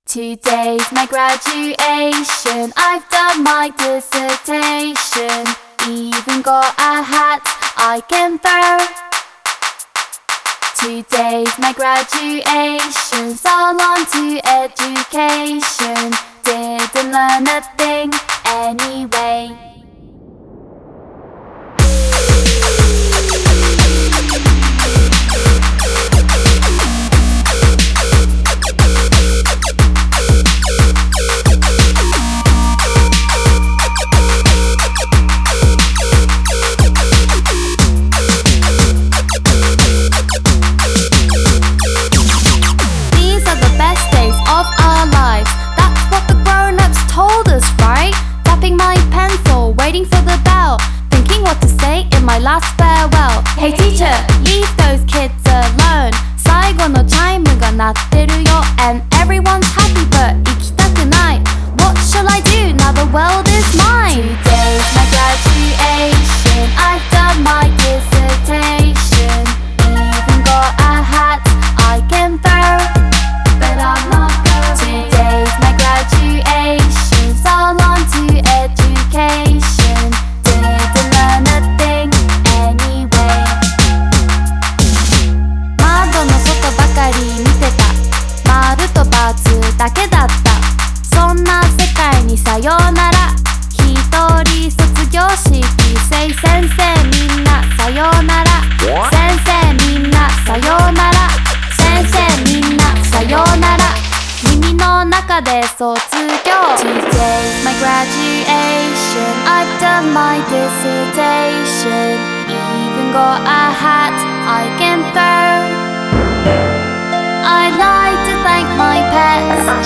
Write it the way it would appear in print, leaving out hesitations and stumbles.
Today's my graduation. I've done my dissertation. Even got a hat I can throw. Today's my graduation. So long to education. Didn't learn a thing anyway. Waiting for the bell, thinking what to say in my last farewell. Hey teacher, leave those kids alone. 最後のチャイムが鳴ってるよ And everyone's happy but 行きたくない What shall I do now the world is mine? Today's my graduation. I've done my dissertation. Even got a hat I can throw, but I'm not going. Today's my graduation. So long to education. Didn't learn a thing anyway. 窓の外ばかり見てた丸と×だけだったそんな世界にさよなら一人卒業式 Say 先生みんなさよなら先生みんなさよなら先生みんなさよなら耳の中で卒業 Today's my graduation. I've done my dissertation. Even got a hat I can throw. I'd like to thank my pets